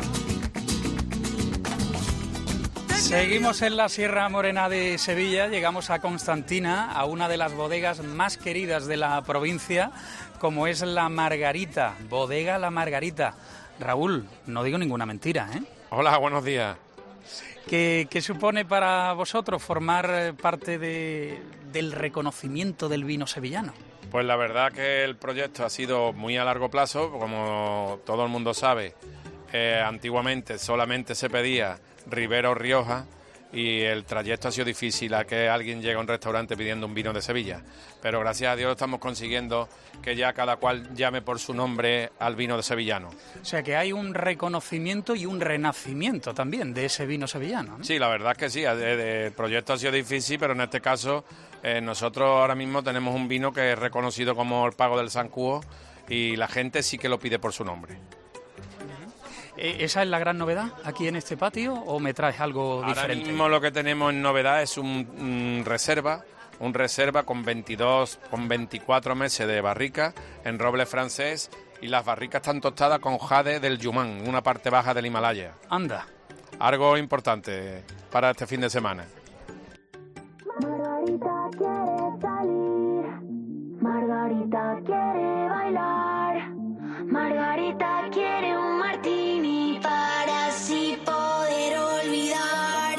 Seguimos en la Sierra Morena de Sevilla, llegamos a Constantina, a una de las bodegas más queridas de la provincia, como es La Margarita, Bodega La Margarita. Raúl, no digo ninguna mentira, ¿eh? Hola, buenos días. ¿Qué supone para vosotros formar parte del reconocimiento del vino sevillano? Pues la verdad que el proyecto ha sido muy a largo plazo, como todo el mundo sabe. Antiguamente solamente se pedía Ribera o Rioja y el trayecto ha sido difícil a que alguien llegue a un restaurante pidiendo un vino de Sevilla. Pero gracias a Dios estamos consiguiendo que ya cada cual llame por su nombre al vino de sevillano. O sea que hay un reconocimiento y un renacimiento también de ese vino sevillano, ¿no? Sí, la verdad es que sí, el proyecto ha sido difícil, pero en este caso nosotros ahora mismo tenemos un vino que es reconocido como el Pago del Sancuo y la gente sí que lo pide por su nombre. ¿Esa es la gran novedad aquí en este patio o me traes algo diferente? Ahora mismo lo que tenemos en novedad es un reserva con 24 meses de barrica en roble francés y las barricas están tostadas con jade del Yumán, una parte baja del Himalaya. Anda. Algo importante para este fin de semana. Margarita quiere salir, Margarita quiere bailar, Margarita quiere un martini para así poder olvidar.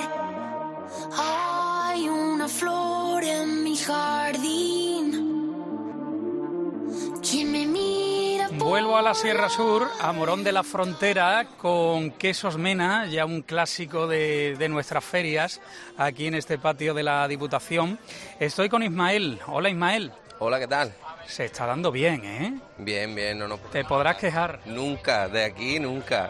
Hay una flor en mi jardín que me mira. Vuelvo a la Sierra Sur, a Morón de la Frontera, con Quesos Mena, ya un clásico de nuestras ferias, aquí en este patio de la Diputación. Estoy con Ismael. Hola, Ismael. Hola, ¿qué tal? Se está dando bien, ¿eh? Bien, no. ¿Te podrás quejar? Nunca, de aquí nunca.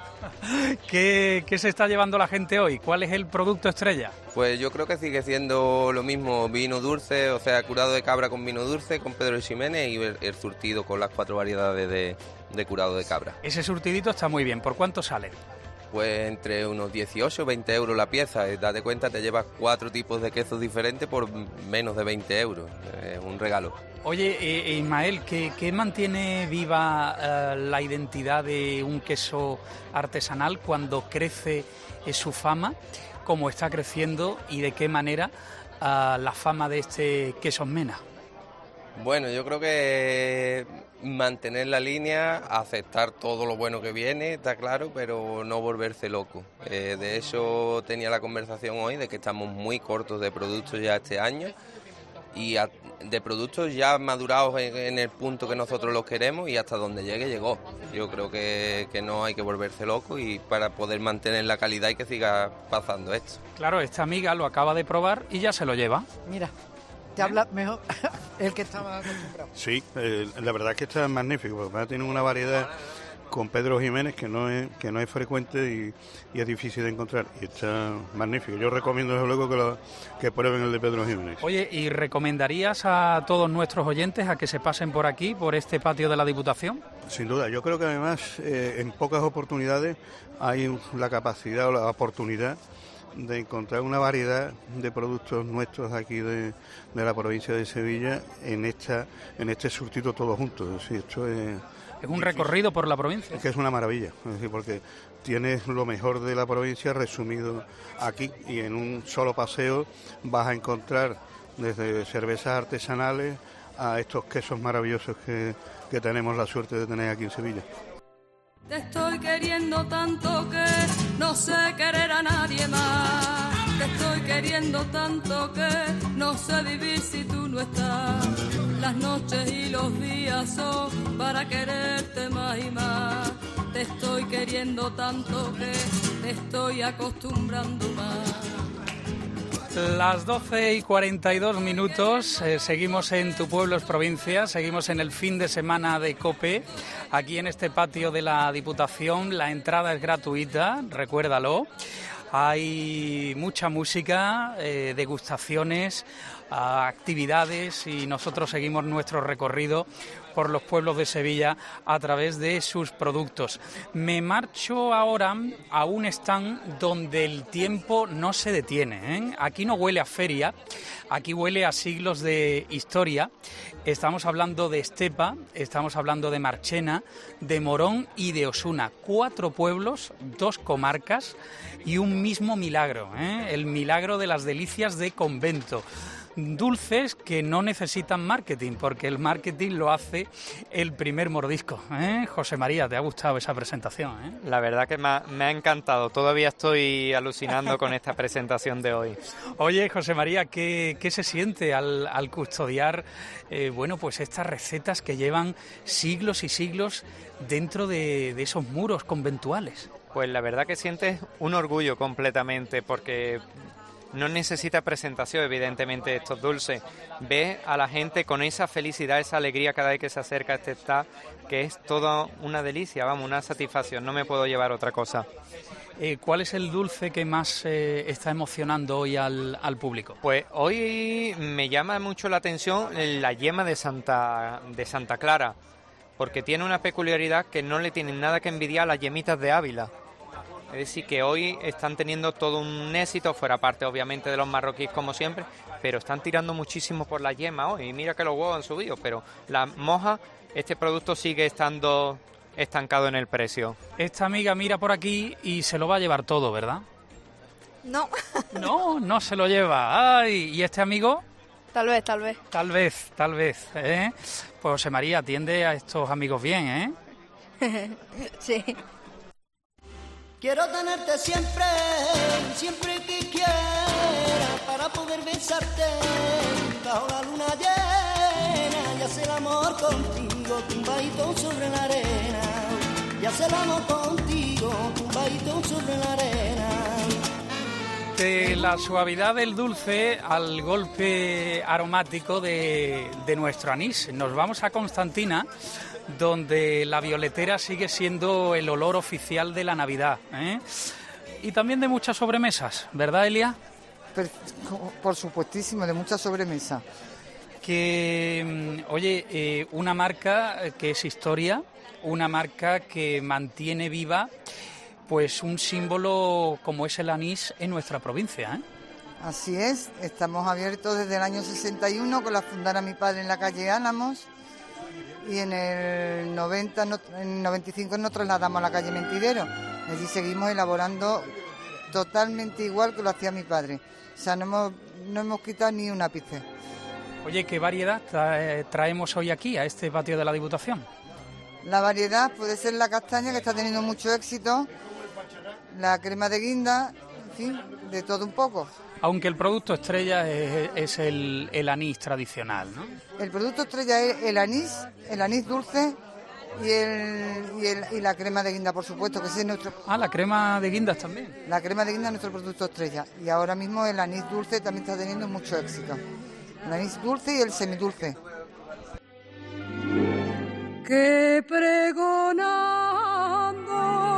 ¿Qué se está llevando la gente hoy? ¿Cuál es el producto estrella? Pues yo creo que sigue siendo lo mismo, vino dulce, o sea, curado de cabra con vino dulce, con Pedro Ximénez y el surtido con las 4 variedades de curado de cabra. Ese surtidito está muy bien. ¿Por cuánto sale? Pues entre unos 18 o 20 euros la pieza. Date cuenta, te llevas 4 tipos de quesos diferentes por menos de 20 euros. Es un regalo. Oye, Ismael, ¿qué mantiene viva la identidad de un queso artesanal cuando crece su fama, como está creciendo, y de qué manera la fama de este queso Mena? Bueno, yo creo que mantener la línea, aceptar todo lo bueno que viene, está claro, pero no volverse loco. De hecho, tenía la conversación hoy de que estamos muy cortos de productos ya este año y de productos ya madurados en el punto que nosotros los queremos, y hasta donde llegue, llegó. Yo creo que no hay que volverse loco, y para poder mantener la calidad y que siga pasando esto. Claro, esta amiga lo acaba de probar y ya se lo lleva. Mira, te habla mejor el que estaba acostumbrado. Sí, la verdad es que está magnífico, porque tiene una variedad con Pedro Ximénez que no es frecuente y es difícil de encontrar, y está magnífico. Yo recomiendo desde luego que prueben el de Pedro Ximénez. Oye, ¿y recomendarías a todos nuestros oyentes a que se pasen por aquí, por este patio de la Diputación? Sin duda, yo creo que además en pocas oportunidades hay la capacidad o la oportunidad de encontrar una variedad de productos nuestros aquí de la provincia de Sevilla en este surtido todos juntos. Es decir, esto es un recorrido por la provincia. Es que es una maravilla, es decir, porque tienes lo mejor de la provincia resumido aquí, y en un solo paseo vas a encontrar desde cervezas artesanales a estos quesos maravillosos que tenemos la suerte de tener aquí en Sevilla. Te estoy queriendo tanto que no sé querer a nadie más. Te estoy queriendo tanto que no sé vivir si tú no estás. Las noches y los días son para quererte más y más. Te estoy queriendo tanto que te estoy acostumbrando más. Las 12:42, seguimos en Tu Pueblo es Provincia, seguimos en el fin de semana de COPE, aquí en este patio de la Diputación. La entrada es gratuita, recuérdalo. Hay mucha música, degustaciones, actividades, y nosotros seguimos nuestro recorrido por los pueblos de Sevilla a través de sus productos. Me marcho ahora a un stand donde el tiempo no se detiene, ¿eh? Aquí no huele a feria, aquí huele a siglos de historia. Estamos hablando de Estepa, estamos hablando de Marchena, de Morón y de Osuna. 4 pueblos, 2 comarcas y un mismo milagro, ¿eh? El milagro de las delicias de Convento. Dulces que no necesitan marketing, porque el marketing lo hace el primer mordisco, ¿eh? José María, ¿te ha gustado esa presentación? La verdad que me ha encantado. Todavía estoy alucinando con esta presentación de hoy. Oye, José María, ¿qué se siente al custodiar pues estas recetas que llevan siglos y siglos dentro de esos muros conventuales? Pues la verdad que sientes un orgullo completamente, porque no necesita presentación, evidentemente, estos dulces. Ves a la gente con esa felicidad, esa alegría cada vez que se acerca a este stand, que es toda una delicia, vamos, una satisfacción. No me puedo llevar otra cosa. ¿Cuál es el dulce que más está emocionando hoy al público? Pues hoy me llama mucho la atención la yema de Santa Clara, porque tiene una peculiaridad que no le tienen nada que envidiar a las yemitas de Ávila. Es decir, que hoy están teniendo todo un éxito, fuera parte obviamente de los marroquíes como siempre, pero están tirando muchísimo por la yema hoy. Y mira que los huevos han subido, pero la moja, este producto sigue estando estancado en el precio. Esta amiga mira por aquí y se lo va a llevar todo, ¿verdad? No. No se lo lleva. Ay, ¿y este amigo? Tal vez. Tal vez, ¿eh? Pues José María, atiende a estos amigos bien, ¿eh? Sí. Quiero tenerte siempre que quiera, para poder besarte bajo la luna llena y hacer amor contigo, tumbadito sobre la arena. Y hacer amor contigo, tumbadito sobre la arena. De la suavidad del dulce al golpe aromático de nuestro anís. Nos vamos a Constantina, donde la violetera sigue siendo el olor oficial de la Navidad, ¿eh? Y también de muchas sobremesas, ¿verdad, Elia? Por supuestísimo, de muchas sobremesas. Que, oye, una marca que es historia, una marca que mantiene viva pues un símbolo como es el anís en nuestra provincia, ¿eh? Así es, estamos abiertos desde el año 61 con la fundara mi padre en la calle Álamos y en el 95 nos trasladamos a la calle Mentidero. Allí seguimos elaborando totalmente igual que lo hacía mi padre. O sea, no hemos quitado ni un ápice. Oye, ¿qué variedad traemos hoy aquí a este patio de la Diputación? La variedad puede ser la castaña, que está teniendo mucho éxito, la crema de guinda, en fin, de todo un poco. Aunque el producto estrella es el anís tradicional, ¿no? El producto estrella es el anís dulce y la crema de guinda, por supuesto, que ese es nuestro... Ah, la crema de guindas también. La crema de guinda es nuestro producto estrella. Y ahora mismo el anís dulce también está teniendo mucho éxito. El anís dulce y el semidulce. Que pregonando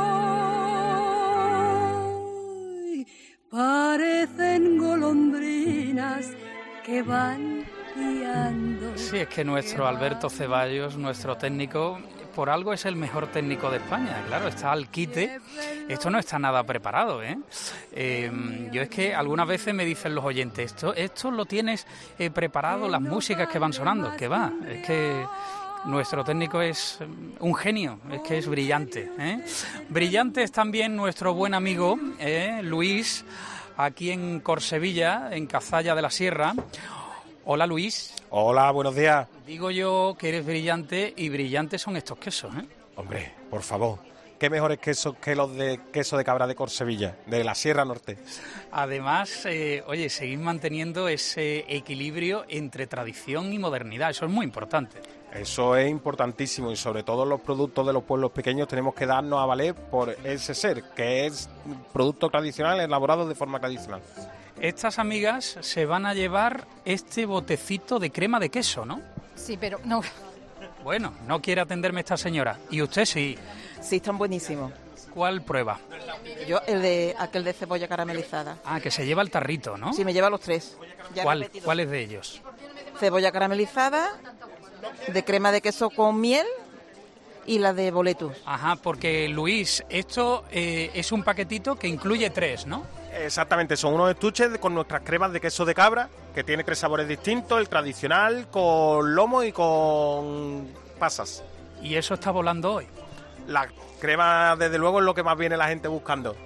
parecen golondrinas que van guiando. Sí, es que nuestro Alberto Ceballos, nuestro técnico, por algo es el mejor técnico de España. Claro, está al quite. Esto no está nada preparado, ¿eh? Yo es que algunas veces me dicen los oyentes, esto lo tienes preparado, las músicas que van sonando. Que va, es que nuestro técnico es un genio, es que es brillante, ¿eh? Brillante es también nuestro buen amigo Luis, aquí en Corsevilla, en Cazalla de la Sierra. Hola, Luis. Hola, buenos días. Digo yo que eres brillante y brillantes son estos quesos, ¿eh? Hombre, por favor, ¿qué mejores quesos que los de queso de cabra de Corsevilla, de la Sierra Norte? Además, oye, seguís manteniendo ese equilibrio entre tradición y modernidad, eso es muy importante. Eso es importantísimo y sobre todo los productos de los pueblos pequeños tenemos que darnos a valer por ese ser, que es producto tradicional elaborado de forma tradicional. Estas amigas se van a llevar este botecito de crema de queso, ¿no? Sí, pero no. Bueno, no quiere atenderme esta señora. ¿Y usted sí? Sí, están buenísimos. ¿Cuál prueba? Yo aquel de cebolla caramelizada. Ah, que se lleva el tarrito, ¿no? Sí, me lleva los tres. ¿Cuál es de ellos? Cebolla caramelizada, de crema de queso con miel y la de boletus. Ajá, porque Luis, esto es un paquetito que incluye 3, ¿no? Exactamente, son unos estuches con nuestras cremas de queso de cabra, que tiene 3 sabores distintos, el tradicional, con lomo y con pasas. ¿Y eso está volando hoy? La crema, desde luego, es lo que más viene la gente buscando.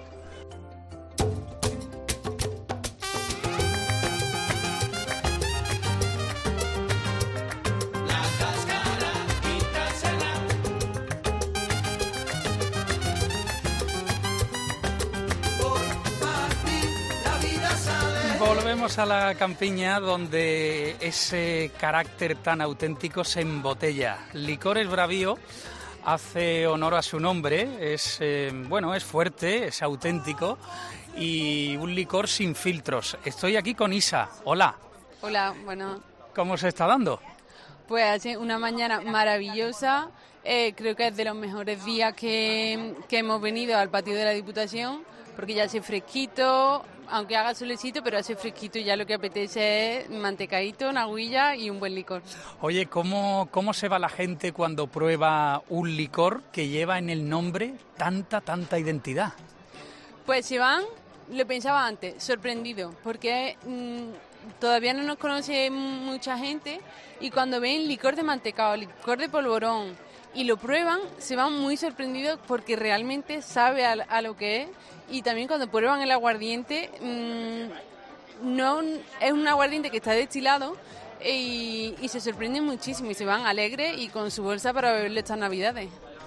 Volvemos a la campiña, donde ese carácter tan auténtico se embotella. Licores Bravío hace honor a su nombre, es fuerte, es auténtico y un licor sin filtros. Estoy aquí con Isa. Hola. Hola, bueno. ¿Cómo se está dando? Pues hace una mañana maravillosa. Creo que es de los mejores días que hemos venido al patio de la Diputación, porque ya hace fresquito, aunque haga solecito, pero hace fresquito y ya lo que apetece es mantecadito, una agüilla y un buen licor. Oye, ¿cómo se va la gente cuando prueba un licor que lleva en el nombre tanta identidad? Pues se van, lo pensaba antes, sorprendido, porque todavía no nos conoce mucha gente y cuando ven licor de mantecado, licor de polvorón y lo prueban, se van muy sorprendidos porque realmente sabe a lo que es. Y también cuando prueban el aguardiente, no es un aguardiente que está destilado y se sorprenden muchísimo y se van alegres y con su bolsa para beberle estas navidades.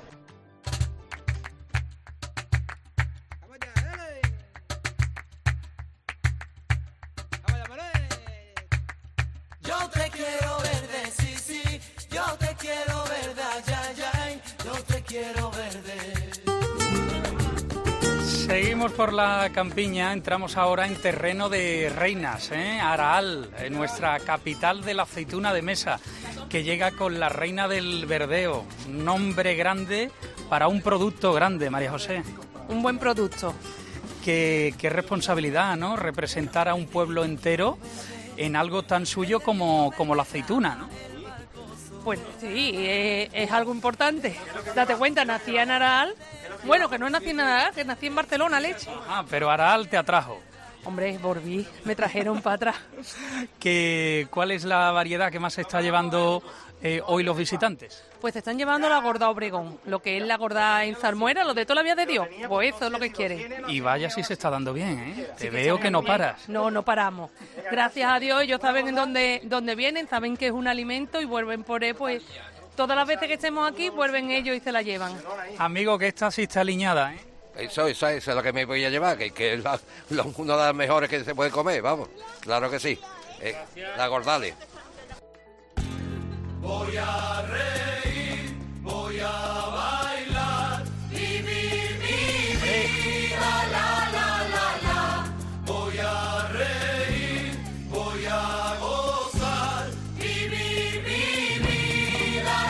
Yo te quiero verde, sí, yo te quiero verde, ay, yo te quiero verde. seguimos por la campiña, entramos ahora en terreno de reinas, Araal, nuestra capital de la aceituna de mesa, que llega con la reina del verdeo, un nombre grande para un producto grande, María José. Un buen producto. Qué responsabilidad, ¿no? Representar a un pueblo entero en algo tan suyo como la aceituna, ¿no? Pues sí, es algo importante. Date cuenta, nací en Araal. Bueno, que no nací en Araal, que nací en Barcelona, leche. Ah, pero Araal te atrajo. Hombre, volví, me trajeron para atrás. ¿Cuál es la variedad que más se está llevando hoy los visitantes? Pues te están llevando la gorda Obregón, lo que es la gorda en salmuera, lo de toda la vida de Dios. Pues eso es lo que quieren. Y vaya si se está dando bien, ¿eh? Te veo que no paras. No paramos. Gracias a Dios, ellos saben en dónde vienen, saben que es un alimento y vuelven por él, pues todas las veces que estemos aquí, vuelven ellos y se la llevan. Amigo, que esta sí está aliñada, ¿eh? Eso es lo que me voy a llevar, que es una de las mejores que se puede comer, vamos. Claro que sí. La gordale. Voy a reír, voy a bailar, vivir mi vida, la. Voy a reír, voy a gozar, vivir mi vida,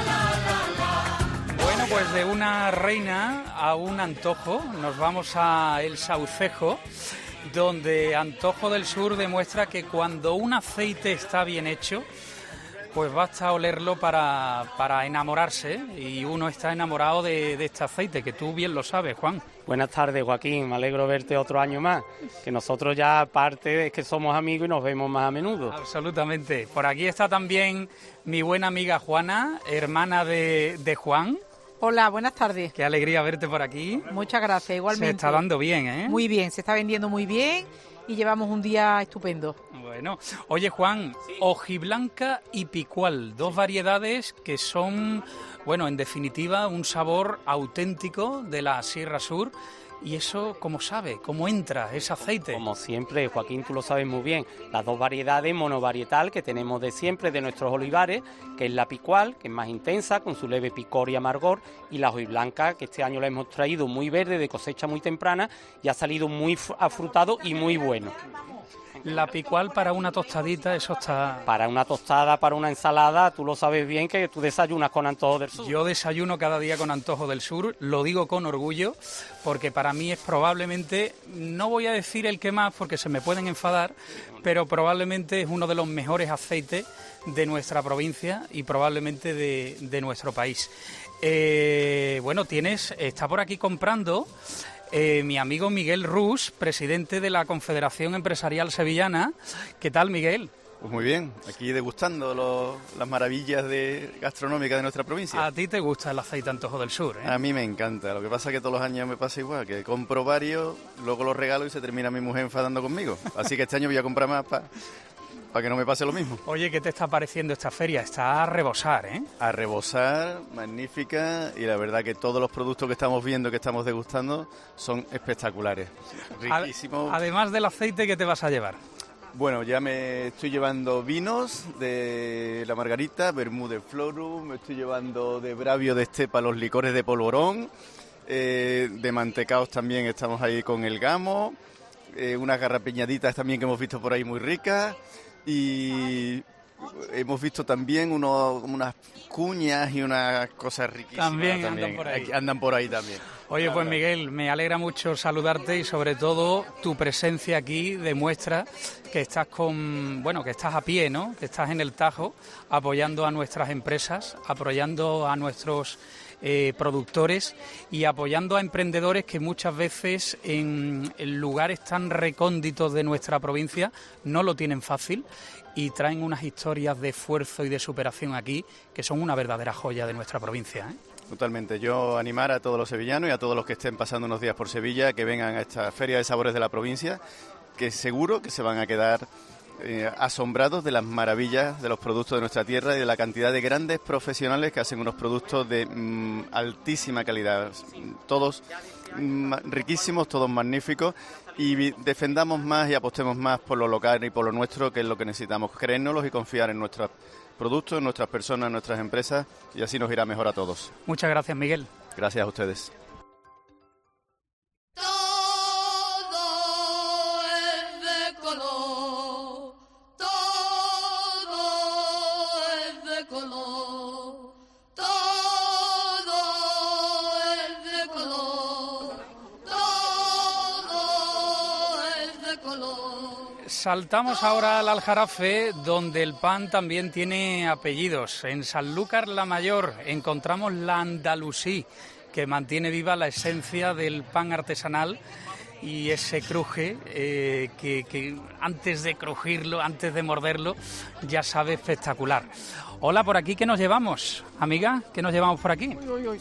la. Bueno, pues de una reina a un antojo, nos vamos a El Saucejo, donde Antojo del Sur demuestra que cuando un aceite está bien hecho, pues basta olerlo para enamorarse, y uno está enamorado de este aceite, que tú bien lo sabes, Juan. Buenas tardes, Joaquín, me alegro verte otro año más, que nosotros ya aparte es que somos amigos y nos vemos más a menudo. Absolutamente. Por aquí está también mi buena amiga Juana, hermana de Juan. Hola, buenas tardes. Qué alegría verte por aquí. Muchas gracias, igualmente. Se está dando bien, ¿eh? Muy bien, se está vendiendo muy bien y llevamos un día estupendo. Bueno, oye Juan, hojiblanca y picual, dos variedades que son, bueno, en definitiva, un sabor auténtico de la Sierra Sur. ¿Y eso cómo sabe? ¿Cómo entra ese aceite? Como siempre, Joaquín, tú lo sabes muy bien, las dos variedades monovarietal que tenemos de siempre de nuestros olivares, que es la picual, que es más intensa, con su leve picor y amargor, y la hojiblanca, que este año la hemos traído muy verde, de cosecha muy temprana, y ha salido muy afrutado y muy bueno. La picual para una tostadita, eso está... Para una tostada, para una ensalada, tú lo sabes bien que tú desayunas con Antojo del Sur. Yo desayuno cada día con Antojo del Sur, lo digo con orgullo, porque para mí es probablemente, no voy a decir el que más porque se me pueden enfadar, pero probablemente es uno de los mejores aceites de nuestra provincia y probablemente de nuestro país. Bueno, está por aquí comprando... mi amigo Miguel Rus, presidente de la Confederación Empresarial Sevillana. ¿Qué tal, Miguel? Pues muy bien, aquí degustando las maravillas gastronómicas de nuestra provincia. ¿A ti te gusta el aceite Antojo del Sur? A mí me encanta, lo que pasa es que todos los años me pasa igual, que compro varios, luego los regalo y se termina mi mujer enfadando conmigo. Así que este año voy a comprar más para que no me pase lo mismo. Oye, ¿qué te está pareciendo esta feria? Está a rebosar, ¿eh? A rebosar, magnífica, y la verdad que todos los productos que estamos viendo, que estamos degustando, son espectaculares, riquísimos. Además del aceite, ¿qué te vas a llevar? Bueno, ya me estoy llevando vinos de la Margarita, Vermú de Florum, me estoy llevando de Bravio de Estepa los licores de polvorón, de mantecaos también estamos ahí con el Gamo, unas garrapiñaditas también que hemos visto por ahí muy ricas. Y hemos visto también unas cuñas y unas cosas riquísimas. También. Andan por ahí. Andan por ahí también. Oye, pues Miguel, me alegra mucho saludarte y sobre todo tu presencia aquí demuestra que estás que estás a pie, ¿no? Que estás en el Tajo apoyando a nuestras empresas, apoyando a nuestros productores y apoyando a emprendedores que muchas veces en lugares tan recónditos de nuestra provincia no lo tienen fácil y traen unas historias de esfuerzo y de superación aquí que son una verdadera joya de nuestra provincia, ¿eh? Totalmente. Yo animar a todos los sevillanos y a todos los que estén pasando unos días por Sevilla que vengan a esta Feria de Sabores de la provincia, que seguro que se van a quedar asombrados de las maravillas de los productos de nuestra tierra y de la cantidad de grandes profesionales que hacen unos productos de altísima calidad, todos riquísimos, todos magníficos, y defendamos más y apostemos más por lo local y por lo nuestro, que es lo que necesitamos, creérnoslos y confiar en nuestros productos, en nuestras personas, en nuestras empresas, y así nos irá mejor a todos. Muchas gracias, Miguel. Gracias a ustedes. Saltamos ahora al Aljarafe, donde el pan también tiene apellidos. En Sanlúcar la Mayor encontramos la Andalusí, que mantiene viva la esencia del pan artesanal y ese cruje que antes de crujirlo, antes de morderlo, ya sabe espectacular. Hola, por aquí, ¿qué nos llevamos? Amiga, ¿qué nos llevamos por aquí?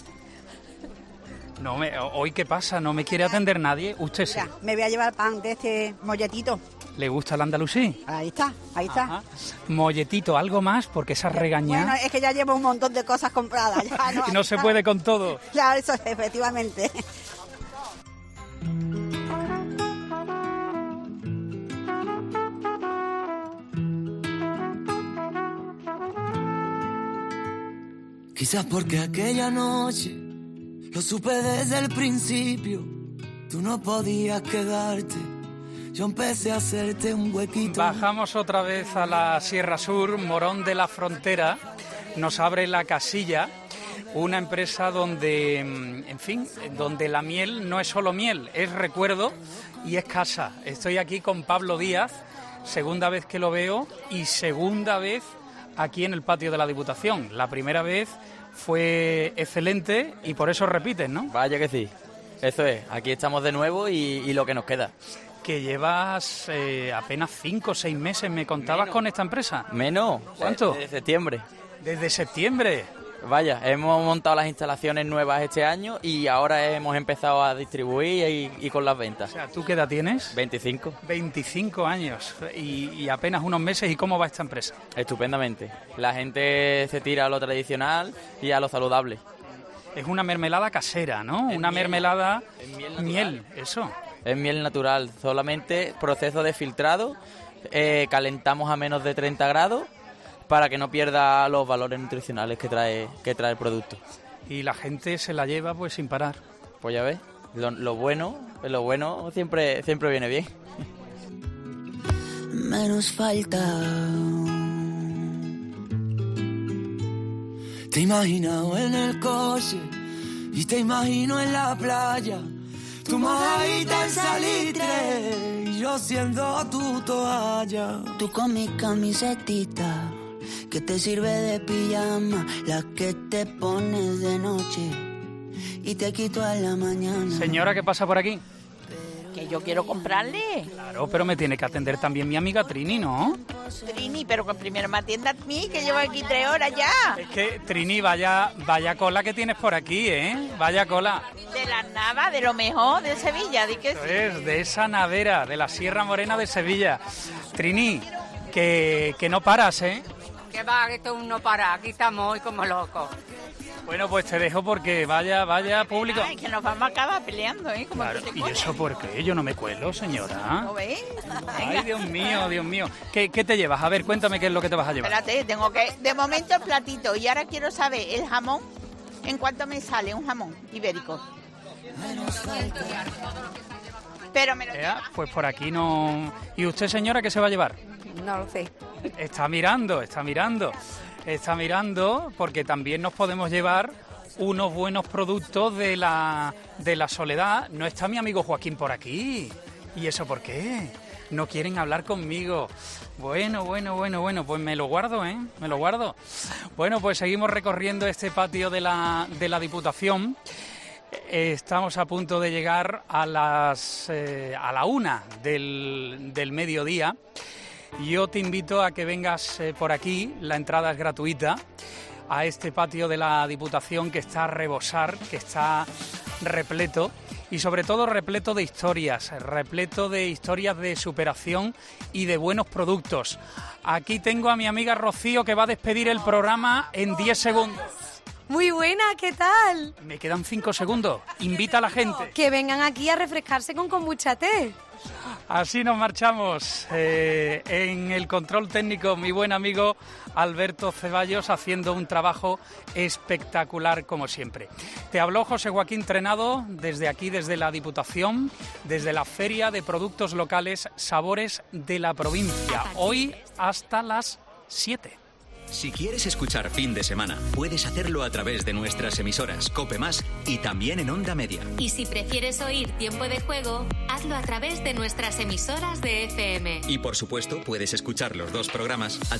No, hoy ¿qué pasa? ¿No me quiere atender nadie? Usted sí. Mira, me voy a llevar pan de este molletito. ¿Le gusta el andalusí? Ahí está, ahí está. Ajá. Molletito, ¿algo más? Porque esa regañada... Bueno, es que ya llevo un montón de cosas compradas. Ya, no, y no se puede con todo. Ya, eso efectivamente. Quizás porque aquella noche lo supe desde el principio, tú no podías quedarte, yo empecé a hacerte un huequito. Bajamos otra vez a la Sierra Sur, Morón de la Frontera, nos abre La Casilla, una empresa donde, en fin, donde la miel no es solo miel, es recuerdo y es casa. Estoy aquí con Pablo Díaz, segunda vez que lo veo y segunda vez aquí en el patio de la Diputación. La primera vez fue excelente y por eso repiten, ¿no? Vaya que sí, eso es, aquí estamos de nuevo y lo que nos queda. Que llevas apenas 5 o 6 meses, me contabas, con esta empresa. Menos. ¿Cuánto? Desde septiembre. ¿Desde septiembre? Vaya, hemos montado las instalaciones nuevas este año y ahora hemos empezado a distribuir y con las ventas. O sea, ¿tú qué edad tienes? 25. 25 años y apenas unos meses. ¿Y cómo va esta empresa? Estupendamente. La gente se tira a lo tradicional y a lo saludable. Es una mermelada casera, ¿no? Es una miel. Mermelada... Es miel, eso. Es miel natural, solamente proceso de filtrado, calentamos a menos de 30 grados para que no pierda los valores nutricionales que trae el producto. Y la gente se la lleva pues sin parar. Pues ya ves, lo bueno siempre viene bien. Menos falta. Te he imaginado en el coche y te imagino en la playa. Tu mojadita en salitre y yo siendo tu toalla. Tú con mi camisetita que te sirve de pijama, la que te pones de noche y te quito a la mañana. Señora, ¿qué pasa por aquí? Que yo quiero comprarle. Claro, pero me tiene que atender también mi amiga Trini, ¿no? Trini, pero que primero me atienda a mí, que llevo aquí 3 horas ya. Es que, Trini, vaya cola que tienes por aquí, ¿eh? Vaya cola. De la Nava, de lo mejor de Sevilla, di que sí. Es de esa navera, de la Sierra Morena de Sevilla. Trini, que no paras, ¿eh? Que va, que esto no para, aquí estamos hoy como locos. Bueno, pues te dejo porque vaya público. Ay, que nos vamos a acabar peleando, ¿eh? Como Claro, tú te ¿y pones. eso por qué? Yo no me cuelo, señora. ¿Lo ves? Ay, Dios mío. ¿Qué te llevas? A ver, cuéntame qué es lo que te vas a llevar. Espérate, tengo que... De momento el platito. Y ahora quiero saber el jamón. ¿En cuánto me sale un jamón ibérico? Pero me lo Pues por aquí no... ¿Y usted, señora, qué se va a llevar? No lo sé. Está mirando porque también nos podemos llevar unos buenos productos de la Soledad. No está mi amigo Joaquín por aquí. ¿Y eso por qué? No quieren hablar conmigo. Bueno, pues me lo guardo, ¿eh? Me lo guardo. Bueno, pues seguimos recorriendo este patio de la Diputación. Estamos a punto de llegar a la 1 del mediodía. Yo te invito a que vengas por aquí, la entrada es gratuita, a este patio de la Diputación que está a rebosar, que está repleto y sobre todo repleto de historias de superación y de buenos productos. Aquí tengo a mi amiga Rocío que va a despedir el programa en 10 segundos. Muy buena, ¿qué tal? Me quedan 5 segundos. Invita a la gente. Que vengan aquí a refrescarse con kombucha té. Así nos marchamos. En el control técnico, mi buen amigo Alberto Ceballos, haciendo un trabajo espectacular como siempre. Te habló José Joaquín Trenado desde aquí, desde la Diputación, desde la Feria de Productos Locales Sabores de la Provincia. Hoy hasta las 7. Si quieres escuchar Fin de Semana, puedes hacerlo a través de nuestras emisoras COPE+ y también en Onda Media. Y si prefieres oír Tiempo de Juego, hazlo a través de nuestras emisoras de FM. Y por supuesto, puedes escuchar los dos programas a